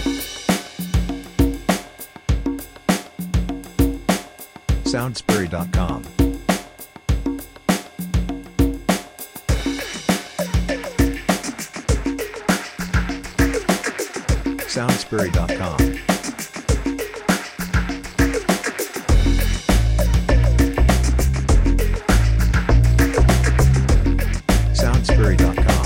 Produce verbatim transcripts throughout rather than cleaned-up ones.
Soundsbury dot com. Soundsbury dot com. Soundsbury dot com.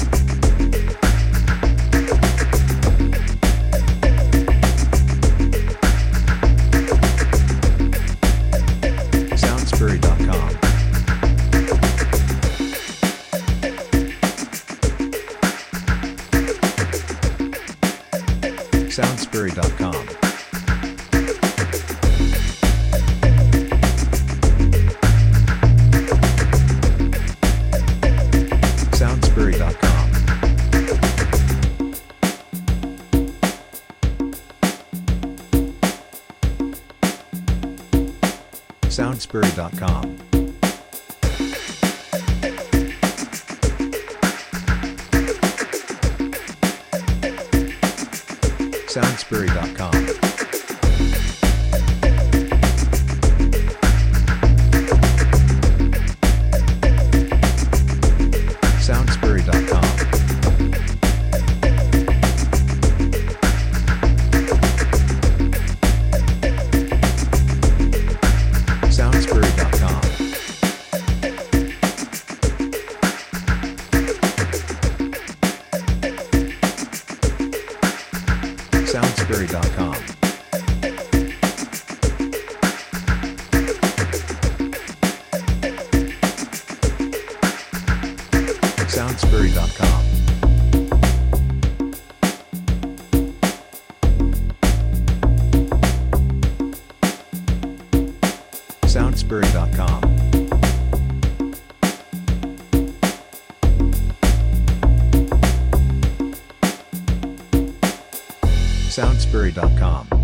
Soundsbury dot com. Soundsbury dot com. Soundsbury dot com. Soundsbury dot com. Soundsbury dot com. Soundsbury dot com. Soundsbury dot com. Soundsbury dot com. Soundsbury dot com. Soundsbury dot com. Soundsbury dot com.